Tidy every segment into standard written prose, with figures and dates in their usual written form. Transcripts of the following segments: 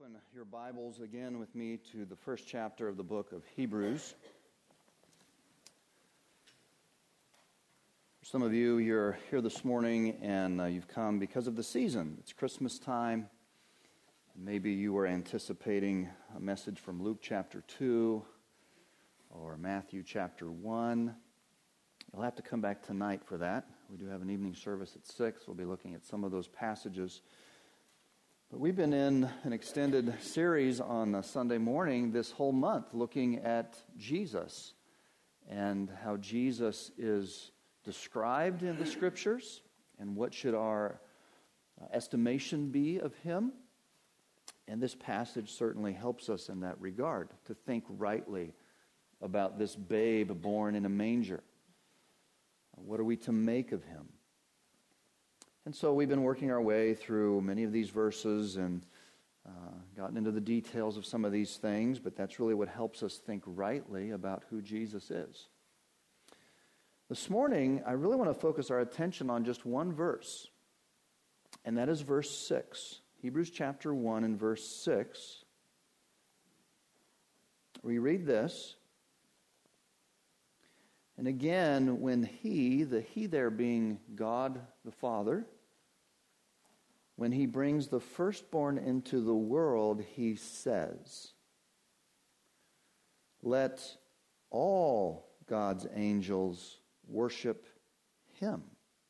Open your Bibles again with me to the first chapter of the book of Hebrews. For some of you, you're here this morning and you've come because of the season. It's Christmas time. Maybe you were anticipating a message from Luke chapter 2 or Matthew chapter 1. You'll have to come back tonight for that. We do have an evening service at 6. We'll be looking at some of those passages. But we've been in an extended series on Sunday morning this whole month looking at Jesus and how Jesus is described in the Scriptures and what should our estimation be of Him. And this passage certainly helps us in that regard, to think rightly about this babe born in a manger. What are we to make of Him? And so we've been working our way through many of these verses and gotten into the details of some of these things, but that's really what helps us think rightly about who Jesus is. This morning, I really want to focus our attention on just one verse, and that is verse 6. Hebrews chapter 1 and verse 6. We read this. And again, when He, the He there being God the Father, when He brings the firstborn into the world, He says, "Let all God's angels worship Him."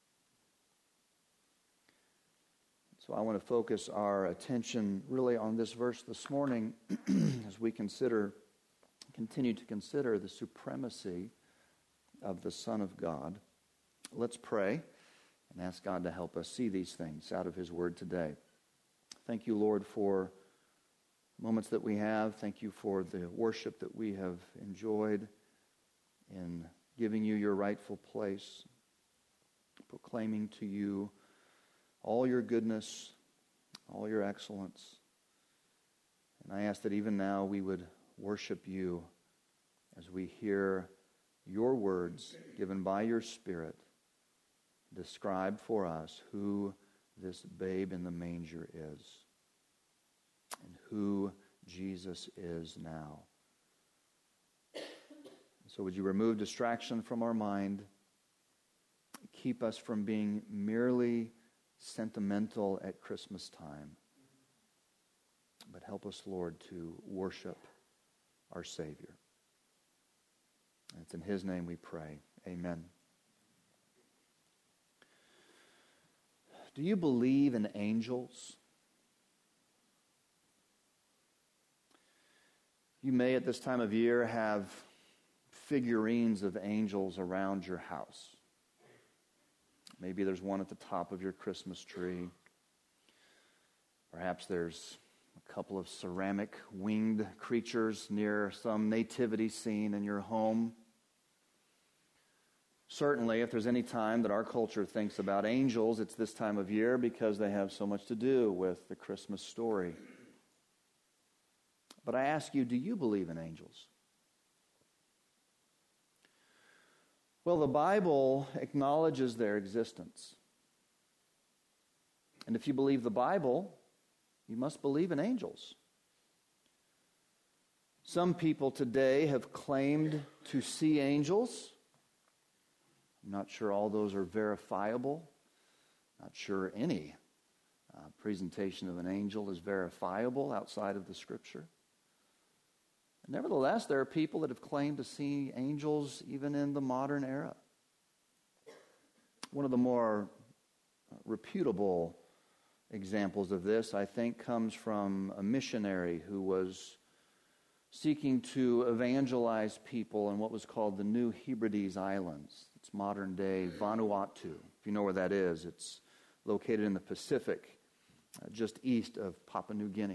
So I want to focus our attention really on this verse this morning as we continue to consider the supremacy of the Son of God. Let's pray and ask God to help us see these things out of His Word today. Thank you, Lord, for moments that we have. Thank you for the worship that we have enjoyed in giving you your rightful place, proclaiming to you all your goodness, all your excellence. And I ask that even now we would worship you as we hear your words given by your Spirit describe for us who this babe in the manger is and who Jesus is now. So would you remove distraction from our mind, keep us from being merely sentimental at Christmas time, but help us, Lord, to worship our Savior. And it's in His name we pray. Amen. Do you believe in angels? You may at this time of year have figurines of angels around your house. Maybe there's one at the top of your Christmas tree. Perhaps there's a couple of ceramic winged creatures near some nativity scene in your home. Certainly, if there's any time that our culture thinks about angels, it's this time of year because they have so much to do with the Christmas story. But I ask you, do you believe in angels? Well, the Bible acknowledges their existence. And if you believe the Bible, you must believe in angels. Some people today have claimed to see angels. I'm not sure all those are verifiable. Not sure any presentation of an angel is verifiable outside of the Scripture. Nevertheless, there are people that have claimed to see angels even in the modern era. One of the more reputable examples of this, I think, comes from a missionary who was seeking to evangelize people in what was called the New Hebrides Islands. It's modern-day Vanuatu. If you know where that is, it's located in the Pacific, just east of Papua New Guinea.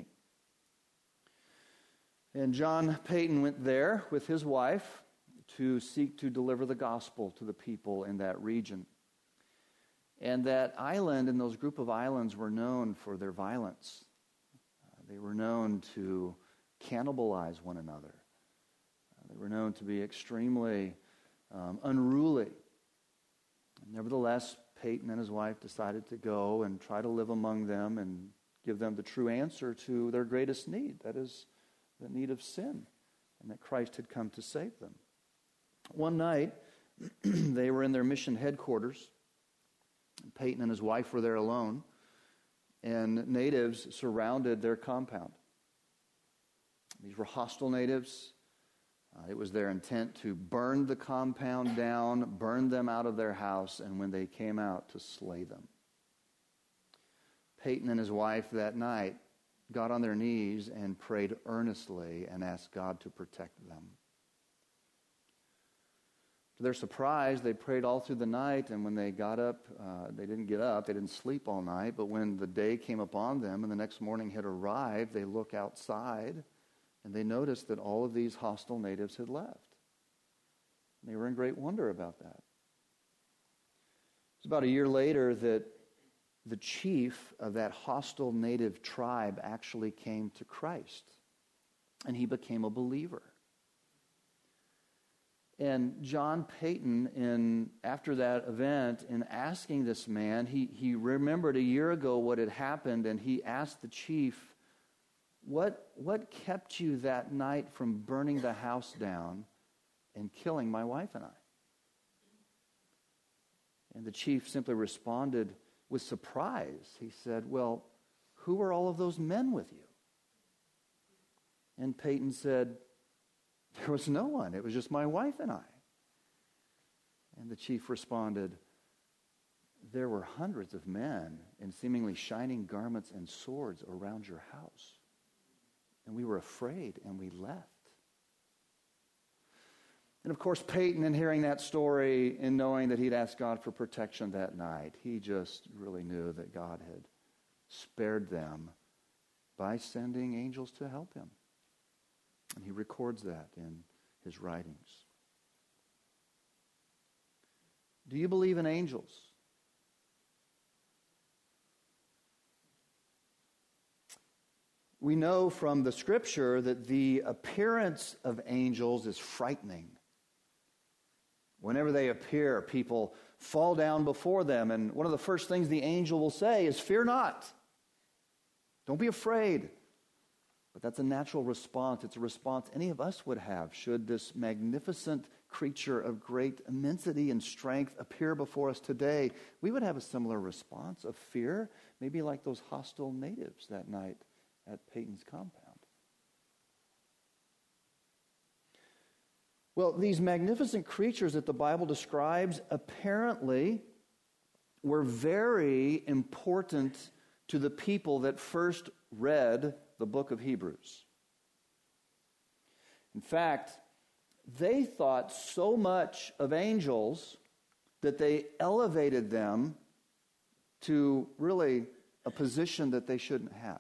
And John Paton went there with his wife to seek to deliver the gospel to the people in that region. And that island and those group of islands were known for their violence. They were known to cannibalize one another. They were known to be extremely unruly. Nevertheless, Paton and his wife decided to go and try to live among them and give them the true answer to their greatest need. That is the need of sin, and that Christ had come to save them. One night, they were in their mission headquarters. Peyton and his wife were there alone, and natives surrounded their compound. These were hostile natives. It was their intent to burn the compound down, burn them out of their house, and when they came out, to slay them. Peyton and his wife that night got on their knees and prayed earnestly and asked God to protect them. To their surprise, they prayed all through the night, and when they got up, they didn't get up, they didn't sleep all night, but when the day came upon them and the next morning had arrived, they look outside, and they noticed that all of these hostile natives had left. They were in great wonder about that. It was about a year later that the chief of that hostile native tribe actually came to Christ, and he became a believer. And John Peyton, after that event, in asking this man, he remembered a year ago what had happened, and he asked the chief, What kept you that night from burning the house down and killing my wife and I? And the chief simply responded with surprise. He said, well, who were all of those men with you? And Peyton said, there was no one. It was just my wife and I. And the chief responded, there were hundreds of men in seemingly shining garments and swords around your house. And we were afraid, and we left. And of course, Peyton, in hearing that story and knowing that he'd asked God for protection that night, he just really knew that God had spared them by sending angels to help him. And he records that in his writings. Do you believe in angels? We know from the Scripture that the appearance of angels is frightening. Whenever they appear, people fall down before them, and one of the first things the angel will say is, fear not. Don't be afraid. But that's a natural response. It's a response any of us would have should this magnificent creature of great immensity and strength appear before us today. We would have a similar response of fear, maybe like those hostile natives that night at Peyton's compound. Well, these magnificent creatures that the Bible describes apparently were very important to the people that first read the book of Hebrews. In fact, they thought so much of angels that they elevated them to really a position that they shouldn't have.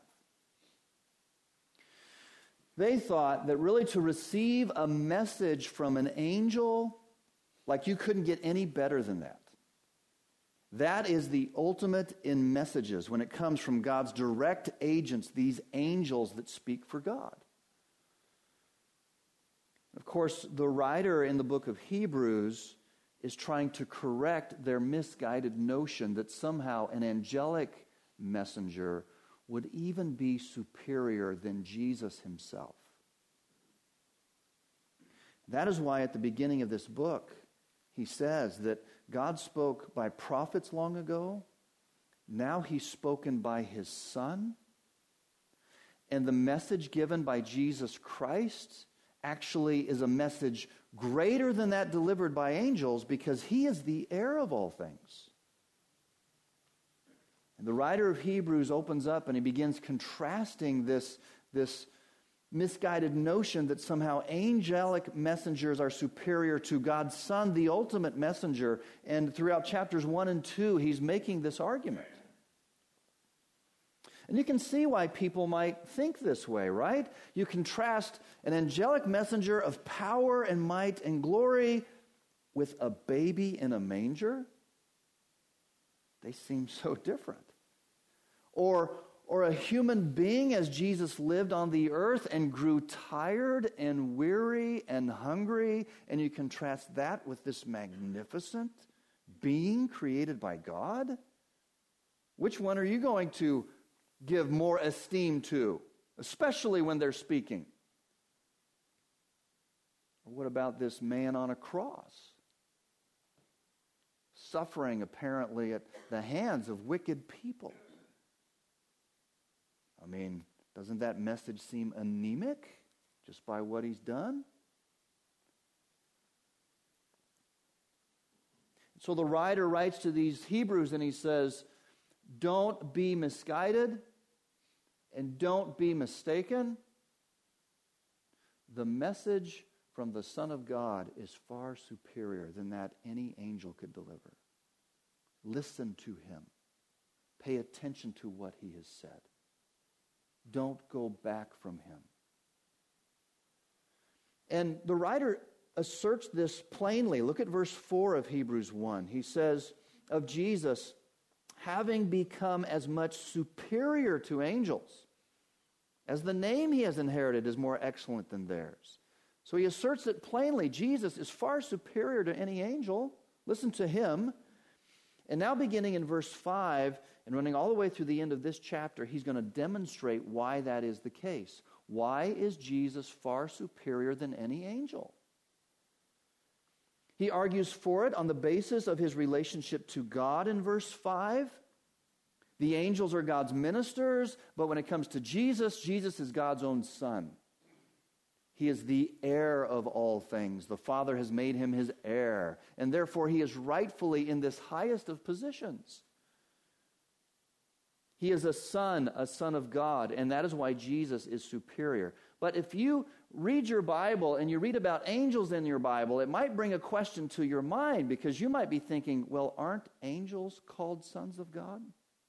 They thought that really to receive a message from an angel, like you couldn't get any better than that. That is the ultimate in messages when it comes from God's direct agents, these angels that speak for God. Of course, the writer in the book of Hebrews is trying to correct their misguided notion that somehow an angelic messenger would even be superior than Jesus himself. That is why at the beginning of this book, he says that God spoke by prophets long ago. Now he's spoken by his Son. And the message given by Jesus Christ actually is a message greater than that delivered by angels because he is the heir of all things. And the writer of Hebrews opens up and he begins contrasting this misguided notion that somehow angelic messengers are superior to God's Son, the ultimate messenger. And throughout chapters 1 and 2, he's making this argument. And you can see why people might think this way, right? You contrast an angelic messenger of power and might and glory with a baby in a manger. They seem so different. Or a human being as Jesus lived on the earth and grew tired and weary and hungry, and you contrast that with this magnificent being created by God? Which one are you going to give more esteem to, especially when they're speaking? Or what about this man on a cross, suffering apparently at the hands of wicked people? I mean, doesn't that message seem anemic just by what he's done? So the writer writes to these Hebrews and he says, don't be misguided and don't be mistaken. The message from the Son of God is far superior than that any angel could deliver. Listen to him. Pay attention to what he has said. Don't go back from him. And the writer asserts this plainly. Look at verse 4 of Hebrews 1. He says of Jesus, having become as much superior to angels, as the name he has inherited is more excellent than theirs. So he asserts it plainly. Jesus is far superior to any angel. Listen to him. And now beginning in verse 5 and running all the way through the end of this chapter, he's going to demonstrate why that is the case. Why is Jesus far superior than any angel? He argues for it on the basis of his relationship to God in verse 5. The angels are God's ministers, but when it comes to Jesus, Jesus is God's own Son. He is the heir of all things. The Father has made him his heir, and therefore he is rightfully in this highest of positions. He is a son of God, and that is why Jesus is superior. But if you read your Bible and you read about angels in your Bible, it might bring a question to your mind, because you might be thinking, well, aren't angels called sons of God?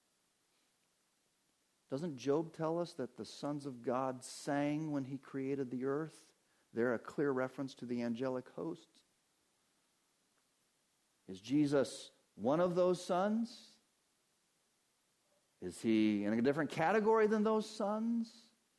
Doesn't Job tell us that the sons of God sang when he created the earth? They're a clear reference to the angelic hosts. Is Jesus one of those sons? Is he in a different category than those sons?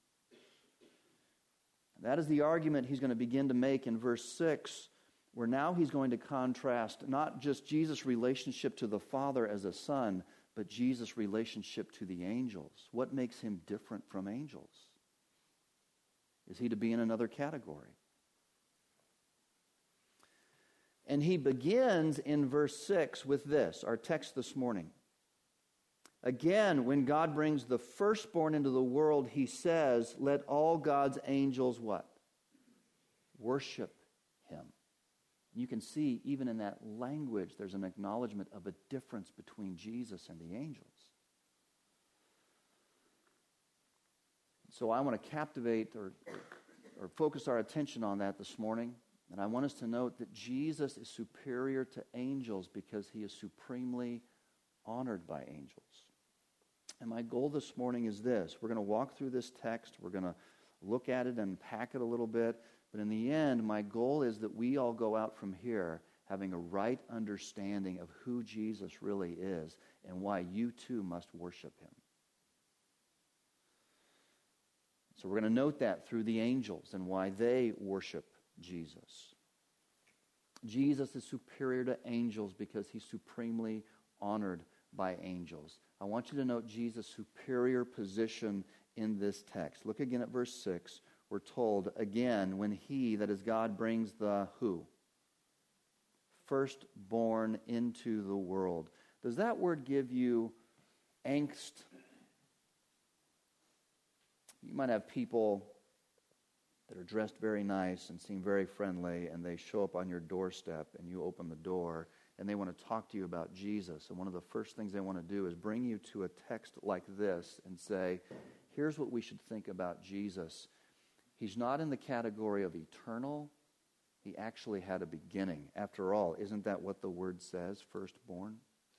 That is the argument he's going to begin to make in verse 6, where now he's going to contrast not just Jesus' relationship to the Father as a son, but Jesus' relationship to the angels. What makes him different from angels? Is he to be in another category? And he begins in verse 6 with this, our text this morning. Again, when God brings the firstborn into the world, he says, let all God's angels what? Worship him. You can see, even in that language, there's an acknowledgement of a difference between Jesus and the angels. So I want to captivate or focus our attention on that this morning. And I want us to note that Jesus is superior to angels because he is supremely honored by angels. And my goal this morning is this. We're going to walk through this text. We're going to look at it and unpack it a little bit. But in the end, my goal is that we all go out from here having a right understanding of who Jesus really is and why you too must worship him. So we're going to note that through the angels and why they worship Jesus. Jesus is superior to angels because he's supremely honored by angels. I want you to note Jesus' superior position in this text. Look again at verse 6. We're told, again, when he, that is God, brings the who? Firstborn into the world. Does that word give you angst? You might have people that are dressed very nice and seem very friendly, and they show up on your doorstep, and you open the door, and they want to talk to you about Jesus. And one of the first things they want to do is bring you to a text like this and say, here's what we should think about Jesus. He's not in the category of eternal. He actually had a beginning. After all, isn't that what the word says, firstborn?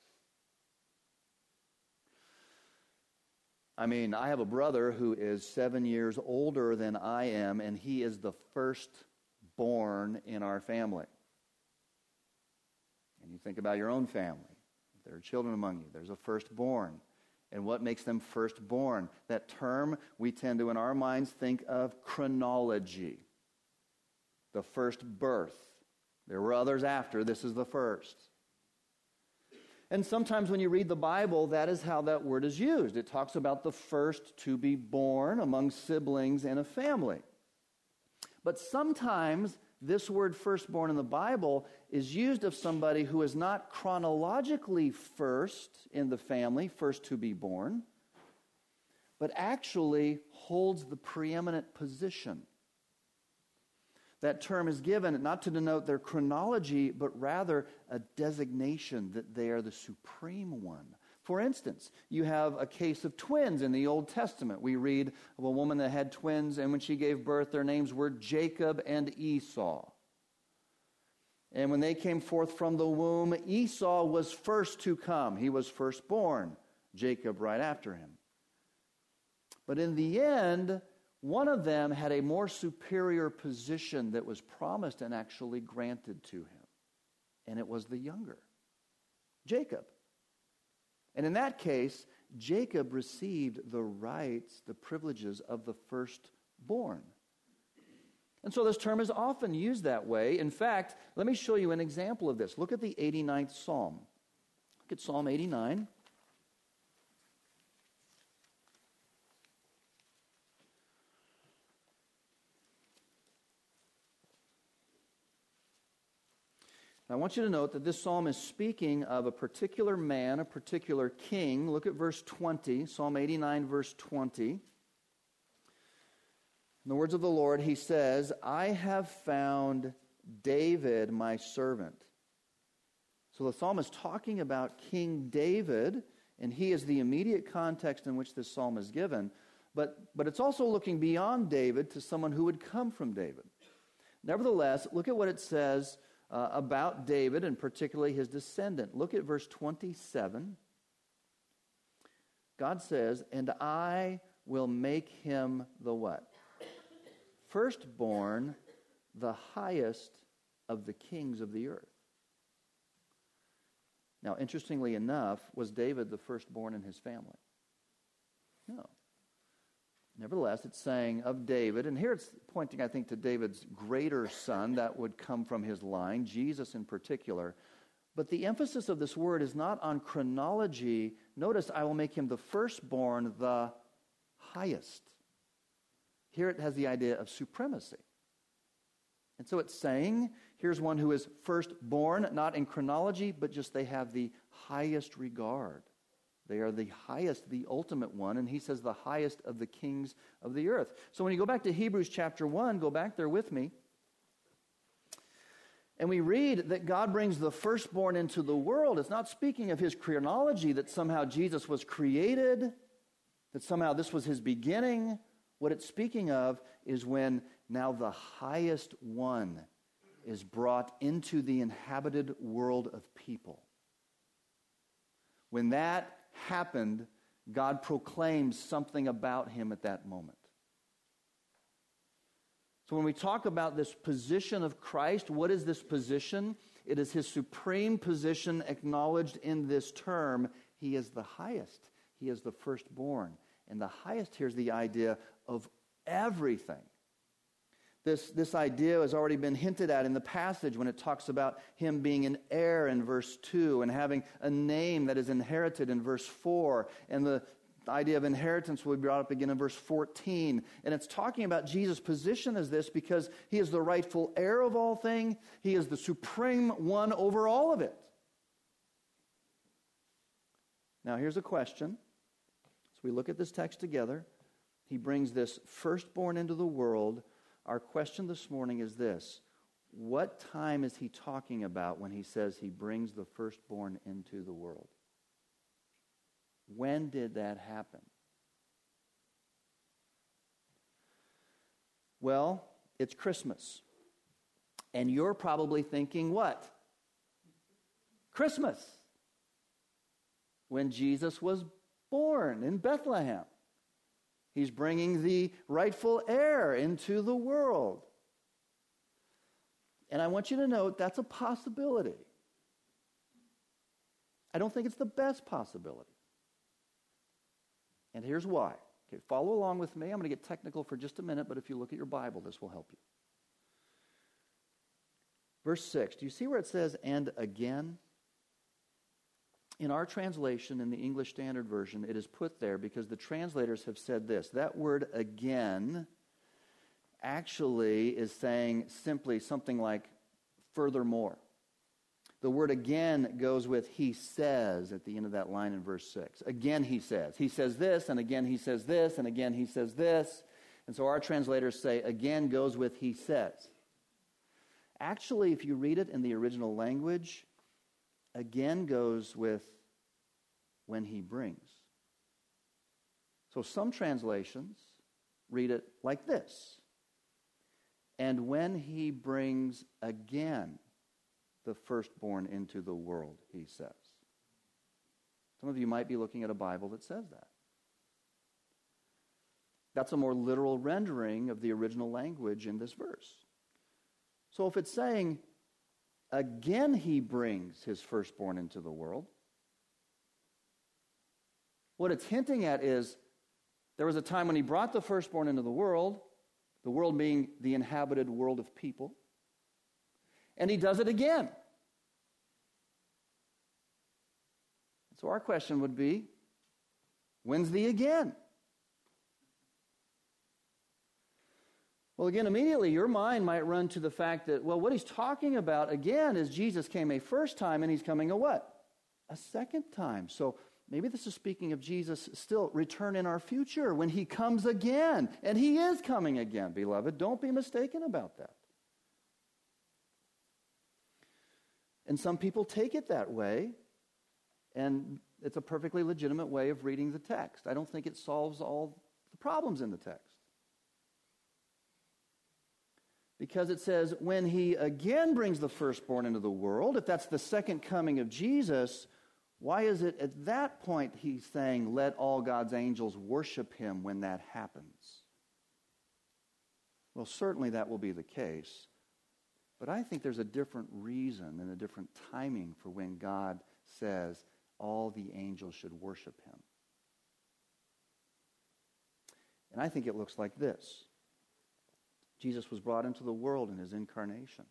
I mean, I have a brother who is 7 years older than I am, and he is the firstborn in our family. And you think about your own family. If there are children among you, there's a firstborn. And what makes them firstborn? That term, we tend to, in our minds, think of chronology. The first birth. There were others after. This is the first. And sometimes when you read the Bible, that is how that word is used. It talks about the first to be born among siblings in a family. But sometimes this word firstborn in the Bible is used of somebody who is not chronologically first in the family, first to be born, but actually holds the preeminent position. That term is given not to denote their chronology, but rather a designation that they are the supreme one. For instance, you have a case of twins in the Old Testament. We read of a woman that had twins, and when she gave birth, their names were Jacob and Esau. And when they came forth from the womb, Esau was first to come. He was firstborn, Jacob right after him. But in the end, one of them had a more superior position that was promised and actually granted to him. And it was the younger, Jacob. And in that case, Jacob received the rights, the privileges of the firstborn. And so this term is often used that way. In fact, let me show you an example of this. Look at the 89th Psalm. Look at Psalm 89. I want you to note that this psalm is speaking of a particular man, a particular king. Look at verse 20, Psalm 89, verse 20. In the words of the Lord, he says, I have found David, my servant. So the psalm is talking about King David, and he is the immediate context in which this psalm is given. But it's also looking beyond David to someone who would come from David. Nevertheless, look at what it says about David, and particularly his descendant. Look at verse 27. God says, and I will make him the what? Firstborn, the highest of the kings of the earth. Now, interestingly enough, was David the firstborn in his family? No. Nevertheless, it's saying of David, and here it's pointing, I think, to David's greater son that would come from his line, Jesus in particular. But the emphasis of this word is not on chronology. Notice, I will make him the firstborn, the highest. Here it has the idea of supremacy. And so it's saying, here's one who is firstborn, not in chronology, but just they have the highest regard. They are the highest, the ultimate one, and he says the highest of the kings of the earth. So when you go back to Hebrews chapter 1, go back there with me, and we read that God brings the firstborn into the world. It's not speaking of his chronology, that somehow Jesus was created, that somehow this was his beginning. What it's speaking of is when now the highest one is brought into the inhabited world of people. When that happened, God proclaims something about him at that moment. So when we talk about this position of Christ, what is this position? It is his supreme position acknowledged in this term. He is the highest. He is the firstborn. And the highest here is the idea of everything. This idea has already been hinted at in the passage when it talks about him being an heir in verse 2 and having a name that is inherited in verse 4. And the idea of inheritance will be brought up again in verse 14. And it's talking about Jesus' position as this because he is the rightful heir of all things. He is the supreme one over all of it. Now here's a question. As we look at this text together, he brings this firstborn into the world. Our question this morning is this: what time is he talking about when he says he brings the firstborn into the world? When did that happen? Well, it's Christmas. And you're probably thinking what? Christmas. When Jesus was born in Bethlehem. He's bringing the rightful heir into the world. And I want you to note that's a possibility. I don't think it's the best possibility. And here's why. Okay, follow along with me. I'm going to get technical for just a minute, but if you look at your Bible, this will help you. Verse 6, do you see where it says, and again? In our translation, in the English Standard Version, it is put there because the translators have said this. That word again actually is saying simply something like furthermore. The word again goes with he says at the end of that line in verse 6. Again he says. He says this, and again he says this, and again he says this. And so our translators say again goes with he says. Actually, if you read it in the original language, again goes with when he brings. So some translations read it like this. And when he brings again the firstborn into the world, he says. Some of you might be looking at a Bible that says that. That's a more literal rendering of the original language in this verse. So if it's saying, again he brings his firstborn into the world, what it's hinting at is there was a time when he brought the firstborn into the world being the inhabited world of people, and he does it again. So our question would be, when's the again? Well, again, immediately your mind might run to the fact that, well, what he's talking about again is Jesus came a first time and he's coming a what? A second time. So maybe this is speaking of Jesus still return in our future when he comes again. And he is coming again, beloved. Don't be mistaken about that. And some people take it that way, and it's a perfectly legitimate way of reading the text. I don't think it solves all the problems in the text. Because it says, when he again brings the firstborn into the world, if that's the second coming of Jesus, why is it at that point he's saying, let all God's angels worship him when that happens? Well, certainly that will be the case. But I think there's a different reason and a different timing for when God says all the angels should worship him. And I think it looks like this. Jesus was brought into the world in his incarnation.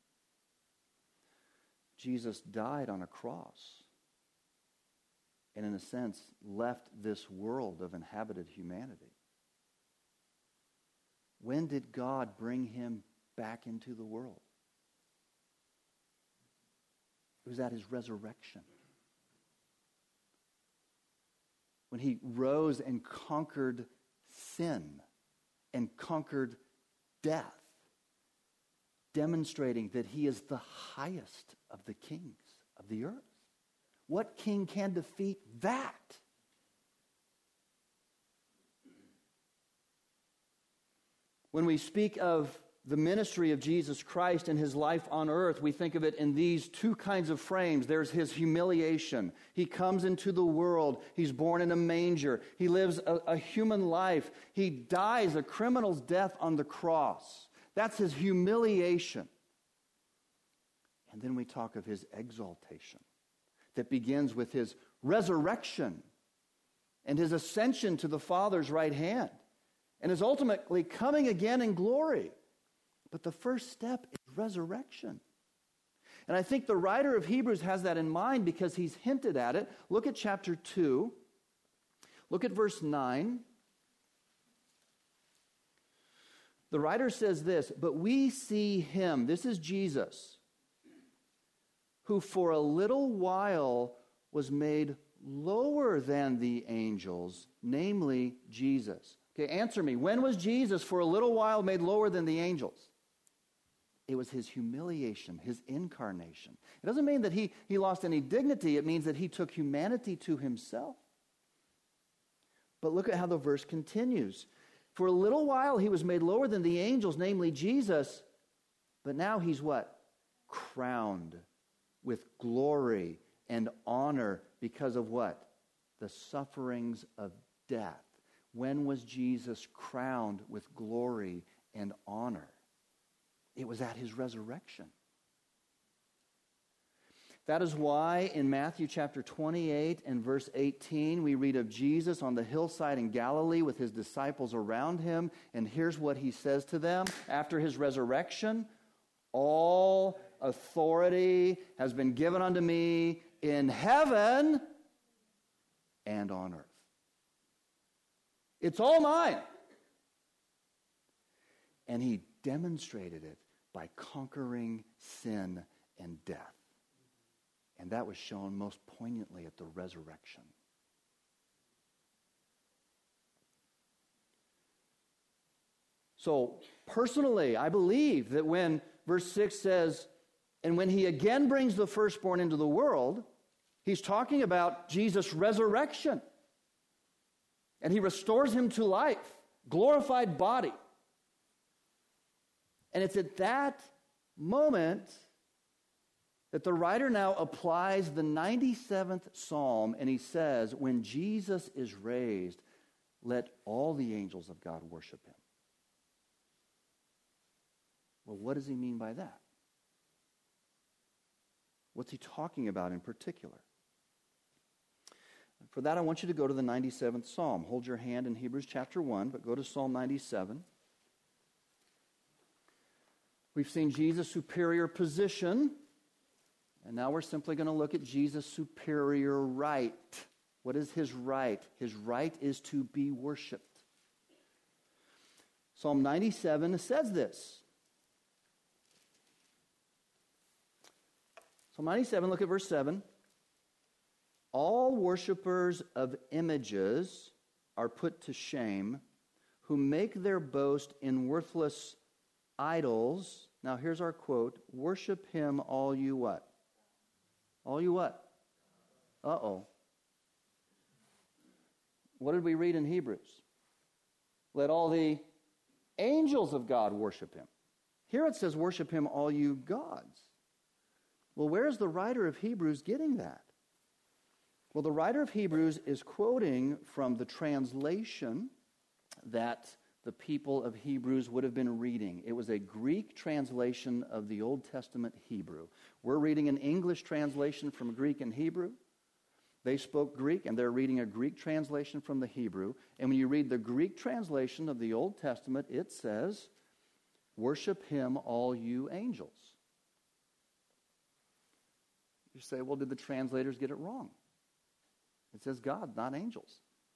Jesus died on a cross and, in a sense, left this world of inhabited humanity. When did God bring him back into the world? It was at his resurrection. When he rose and conquered sin and conquered death, demonstrating that he is the highest of the kings of the earth. What king can defeat that? When we speak of the ministry of Jesus Christ and his life on earth, we think of it in these two kinds of frames. There's his humiliation. He comes into the world. He's born in a manger. He lives a human life. He dies a criminal's death on the cross. That's his humiliation. And then we talk of his exaltation that begins with his resurrection and his ascension to the Father's right hand and is ultimately coming again in glory. But the first step is resurrection. And I think the writer of Hebrews has that in mind because he's hinted at it. Look at chapter 2. Look at verse 9. The writer says this, but we see him, this is Jesus, who for a little while was made lower than the angels, namely Jesus. Okay, answer me. When was Jesus for a little while made lower than the angels? It was his humiliation, his incarnation. It doesn't mean that he lost any dignity. It means that he took humanity to himself. But look at how the verse continues. For a little while he was made lower than the angels, namely Jesus. But now he's what? Crowned with glory and honor because of what? The sufferings of death. When was Jesus crowned with glory and honor? It was at his resurrection. That is why in Matthew chapter 28 and verse 18, we read of Jesus on the hillside in Galilee with his disciples around him. And here's what he says to them after his resurrection. All authority has been given unto me in heaven and on earth. It's all mine. And he demonstrated it by conquering sin and death. And that was shown most poignantly at the resurrection. So, personally, I believe that when verse 6 says, and when he again brings the firstborn into the world, he's talking about Jesus' resurrection. And he restores him to life, glorified body. And it's at that moment that the writer now applies the 97th Psalm, and he says, when Jesus is raised, let all the angels of God worship him. Well, what does he mean by that? What's he talking about in particular? For that, I want you to go to the 97th Psalm. Hold your hand in Hebrews chapter 1, but go to Psalm 97. We've seen Jesus' superior position, and now we're simply going to look at Jesus' superior right. What is his right? His right is to be worshipped. Psalm 97 says this. Psalm 97, look at verse 7. All worshipers of images are put to shame, who make their boast in worthless idols. Now here's our quote. Worship him, all you what? All you what? Uh-oh. What did we read in Hebrews? Let all the angels of God worship him. Here it says, worship him, all you gods. Well, where's the writer of Hebrews getting that? Well, the writer of Hebrews is quoting from the translation that the people of Hebrews would have been reading. It was a Greek translation of the Old Testament Hebrew. We're reading an English translation from Greek and Hebrew. They spoke Greek, and they're reading a Greek translation from the Hebrew. And when you read the Greek translation of the Old Testament, it says, worship him, all you angels. You say, well, did the translators get it wrong? It says God, not angels.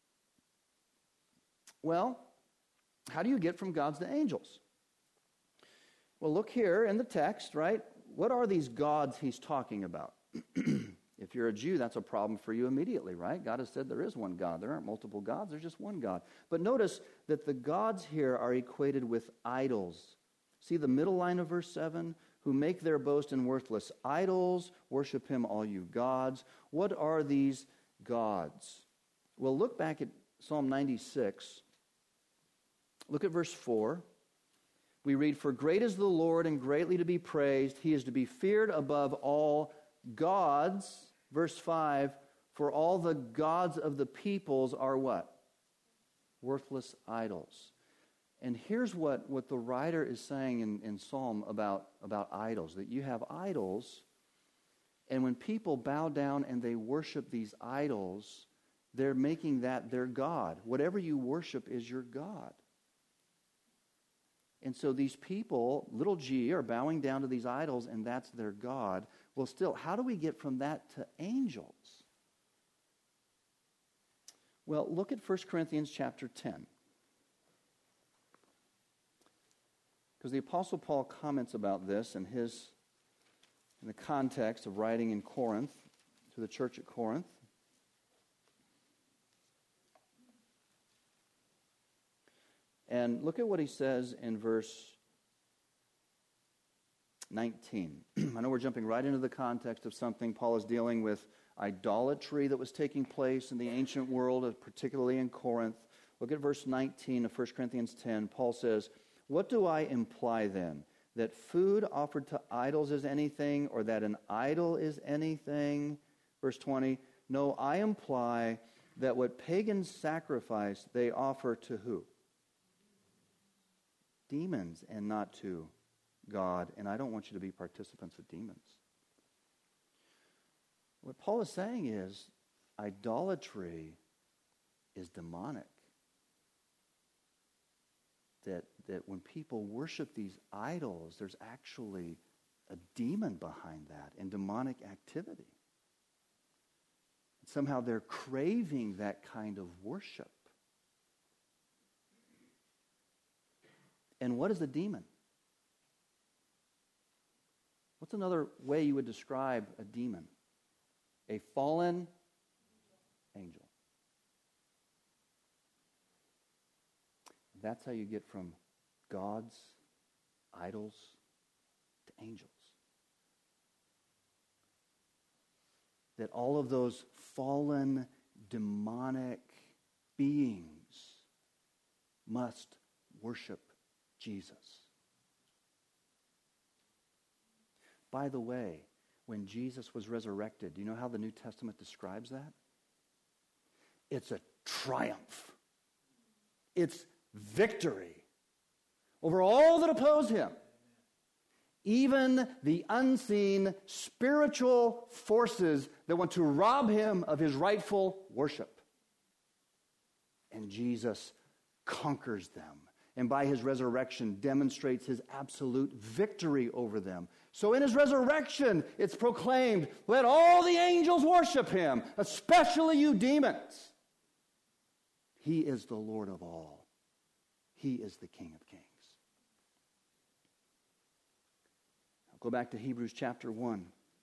Well, how do you get from gods to angels? Well, look here in the text, right? What are these gods he's talking about? If you're a Jew, that's a problem for you immediately, right? God has said there is one God. There aren't multiple gods. There's just one God. But notice that the gods here are equated with idols. See the middle line of verse 7? Who make their boast in worthless idols, worship him, all you gods. What are these gods? Well, look back at Psalm 96. Look at verse 4. We read, for great is the Lord and greatly to be praised. He is to be feared above all gods. Verse 5, for all the gods of the peoples are what? Worthless idols. And here's what the writer is saying in Psalm about idols, that you have idols, and when people bow down and they worship these idols, they're making that their God. Whatever you worship is your God. And so these people, little g, are bowing down to these idols, and that's their God. Well, still, how do we get from that to angels? Well, look at 1 Corinthians chapter 10. Because the Apostle Paul comments about this in the context of writing in Corinth, to the church at Corinth. And look at what he says in verse 19. I know we're jumping right into the context of something Paul is dealing with, idolatry that was taking place in the ancient world, particularly in Corinth. Look at verse 19 of 1 Corinthians 10. Paul says, what do I imply then? That food offered to idols is anything, or that an idol is anything? Verse 20, no, I imply that what pagans sacrifice, they offer to who? Demons, and not to God. And I don't want you to be participants with demons. What Paul is saying is, idolatry is demonic. That when people worship these idols, there's actually a demon behind that and demonic activity. Somehow they're craving that kind of worship. And what is a demon? What's another way you would describe a demon? A fallen angel. That's how you get from gods, idols, to angels. That all of those fallen, demonic beings must worship Jesus. By the way, when Jesus was resurrected, do you know how the New Testament describes that? It's a triumph. It's victory over all that oppose him. Even the unseen spiritual forces that want to rob him of his rightful worship. And Jesus conquers them. And by his resurrection demonstrates his absolute victory over them. So in his resurrection, it's proclaimed, let all the angels worship him, especially you demons. He is the Lord of all. He is the King of kings. I'll go back to Hebrews chapter 1.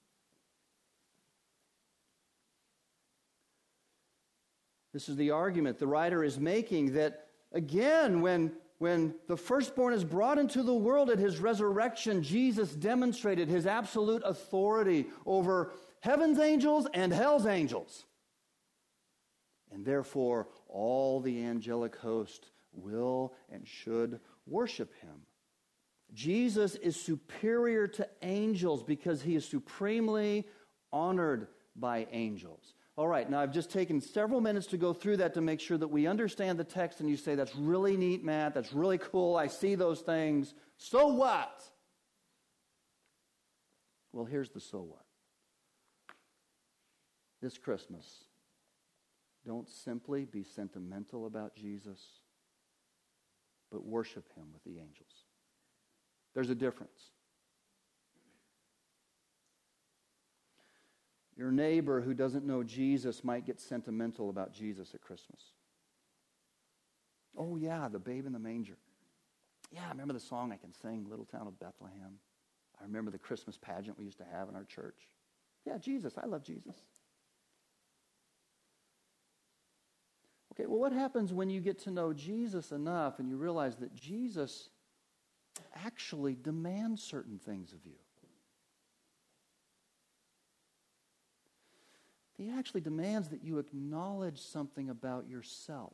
This is the argument the writer is making that, again, when the firstborn is brought into the world at his resurrection, Jesus demonstrated his absolute authority over heaven's angels and hell's angels. And therefore, all the angelic host will and should worship him. Jesus is superior to angels because he is supremely honored by angels. All right, now I've just taken several minutes to go through that to make sure that we understand the text, and you say, that's really neat, Matt, that's really cool, I see those things. So what? Well, here's the so what. This Christmas, don't simply be sentimental about Jesus, but worship him with the angels. There's a difference. Your neighbor who doesn't know Jesus might get sentimental about Jesus at Christmas. Oh yeah, the babe in the manger. Yeah, I remember the song I can sing, Little Town of Bethlehem. I remember the Christmas pageant we used to have in our church. Yeah, Jesus, I love Jesus. Okay, well, what happens when you get to know Jesus enough and you realize that Jesus actually demands certain things of you? He actually demands that you acknowledge something about yourself.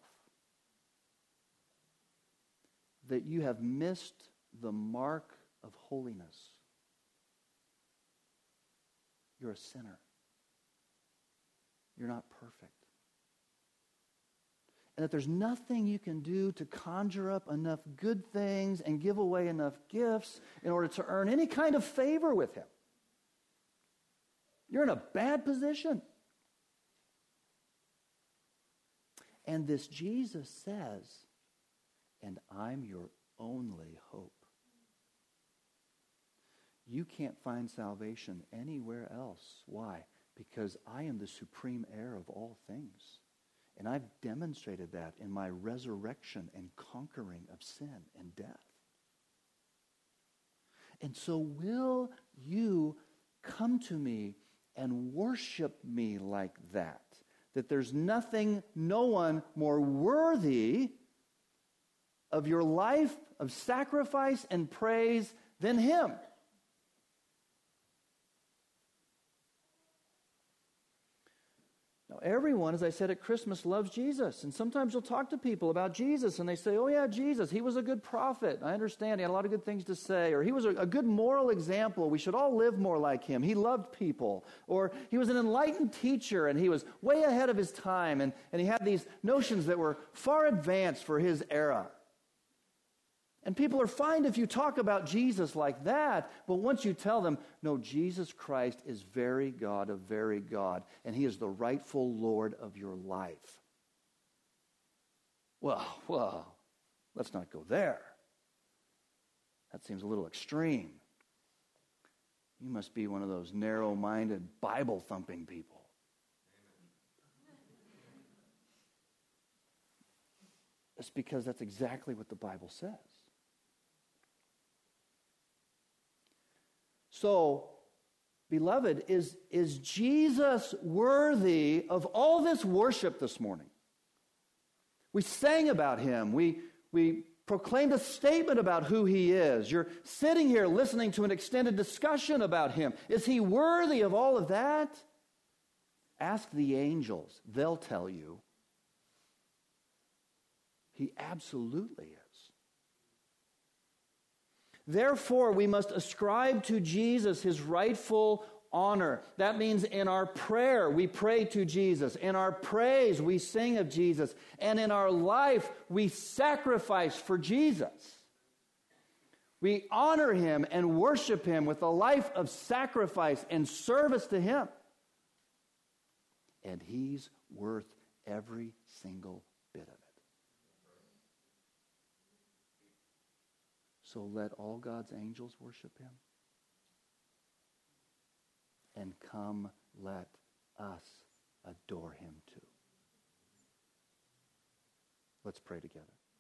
That you have missed the mark of holiness. You're a sinner. You're not perfect. And that there's nothing you can do to conjure up enough good things and give away enough gifts in order to earn any kind of favor with him. You're in a bad position. And this Jesus says, and I'm your only hope. You can't find salvation anywhere else. Why? Because I am the supreme heir of all things. And I've demonstrated that in my resurrection and conquering of sin and death. And so will you come to me and worship me like that? That there's nothing, no one more worthy of your life of sacrifice and praise than him. Now, everyone, as I said at Christmas, loves Jesus. And sometimes you'll talk to people about Jesus, and they say, oh yeah, Jesus, he was a good prophet. I understand, he had a lot of good things to say. Or he was a good moral example. We should all live more like him. He loved people. Or he was an enlightened teacher, and he was way ahead of his time. And he had these notions that were far advanced for his era. And people are fine if you talk about Jesus like that, but once you tell them, no, Jesus Christ is very God of very God, and he is the rightful Lord of your life. Well, let's not go there. That seems a little extreme. You must be one of those narrow-minded, Bible-thumping people. That's because that's exactly what the Bible says. So, beloved, is Jesus worthy of all this worship this morning? We sang about him. We proclaimed a statement about who he is. You're sitting here listening to an extended discussion about him. Is he worthy of all of that? Ask the angels. They'll tell you. He absolutely is. Therefore, we must ascribe to Jesus his rightful honor. That means in our prayer, we pray to Jesus. In our praise, we sing of Jesus. And in our life, we sacrifice for Jesus. We honor him and worship him with a life of sacrifice and service to him. And he's worth every single bit of it. So let all God's angels worship him. And come, let us adore him too. Let's pray together.